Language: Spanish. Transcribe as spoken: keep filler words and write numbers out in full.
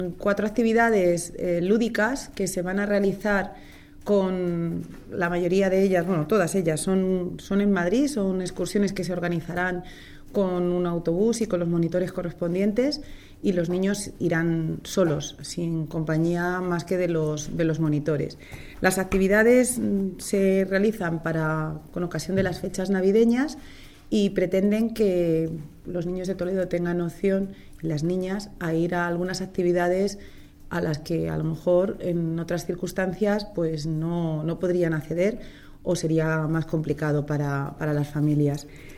Cuatro actividades eh, lúdicas que se van a realizar con la mayoría de ellas, bueno, todas ellas son, son en Madrid, son excursiones que se organizarán con un autobús y con los monitores correspondientes, y los niños irán solos, sin compañía más que de los, de los monitores. Las actividades se realizan para, con ocasión de las fechas navideñas, y pretenden que los niños de Toledo tengan opción, las niñas, a ir a algunas actividades a las que a lo mejor en otras circunstancias pues no, no podrían acceder, o sería más complicado para, para las familias.